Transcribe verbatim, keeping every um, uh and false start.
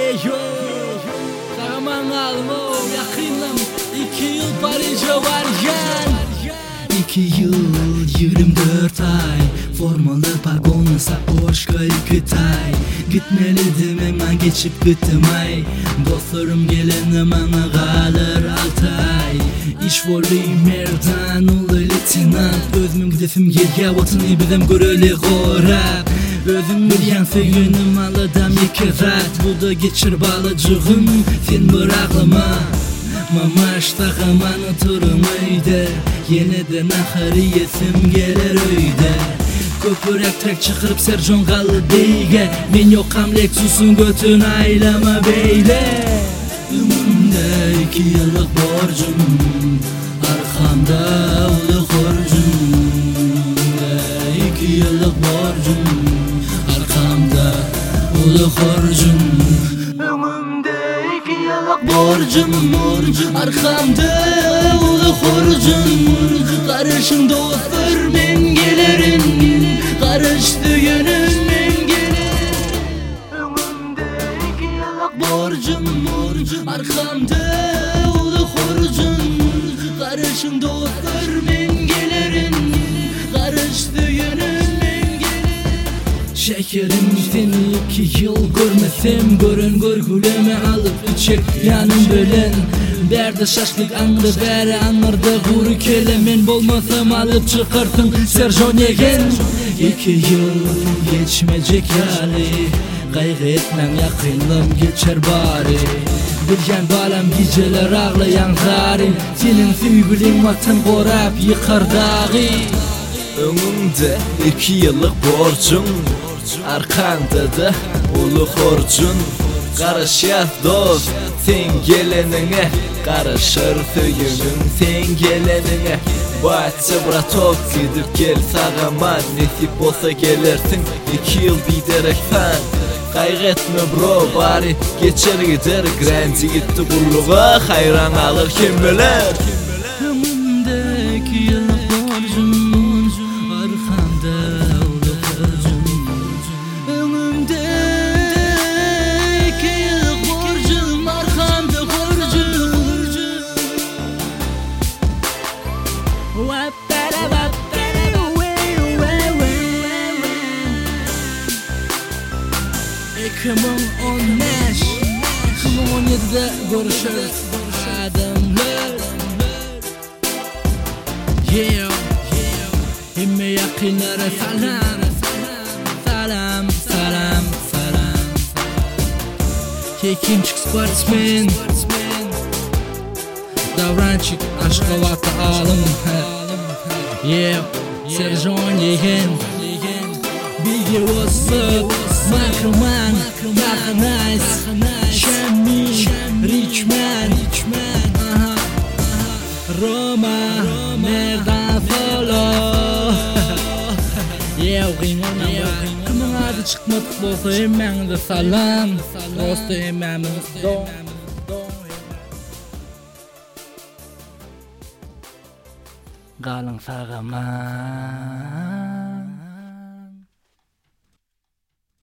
Yeyo Kahraman almo yakınım iki yıl Paris'e varken İki yıl yirmi dört ay Formalı pagonlasa boşka iki tay Gitmelidim hemen geçip gittim ay Dostlarım gelin hemen kalır altı ay İş voleyim merdan ol lieutenant Özümün gidefim yerge vatını bilem göreli korap Özüm bilyen söyünüm aladam iki rat Bu da geçir balacığım sen bırakma Mamaş takımanı turun öyde Yeniden ahariyetim gelir öyde Köpürek trek çıkırıp Serjon kalı beyge Men yokkam Lexus'un götün aylama beyle Önümde iki yıllık borcum Arkamda ulu horcum İki yıllık borcum Arkamda ulu horcum Önümde iki yıllık borcum Arkamda ulu horcum Karışın dostlar ben gelirim Karıştı yönüm ben gelirim Önümde iki yıllık borcum Arkamda ulu horcum Karışın dostlar ben gelirim Karıştı yönüm ben gelirim Şekerim seni iki yıl görmesem Görün görgüleme alıp içek yanım bölen Berde şaşlık andı beri anırdı guru kelemen Bolmasam alıp çıkartın Serjon yegen İki yıl geçmeyecek yali Kaygı etmem yakınım geçer bari Bilgen balam geceler ağlayan zarim Senin sevgilin vatan korap yıkar dağı Önümde iki yıllık borcum Arkanda da ulu horcun Karışyat dost sen gelenine Karışır söyünün sen gelenine Batça bratok gidip gel sağaman Nesip olsa gelirsin iki yıl biderek fan Kaygı etme bro bari geçer gider Granci gitti kulluğa hayran alır kim bilir Önümde iki yıllık borcum Arkamda ulu horcum Önümde iki yıllık borcum Arkamda horcum iki bin on beş iki bin on yedide görüşürüz adamlar Yeah Himme yakınlara salam Salam salam salam Kekinçik sportsmen Davrançık aşkavatı alım Yeah Serjon yegen Bilgi what's up Macroman Nice Şami Richman Roma Merdan Solo Yeah Rimona Kimin adı çıkmadık bolsa hemen de salam Rosta hemen don Kalın sağama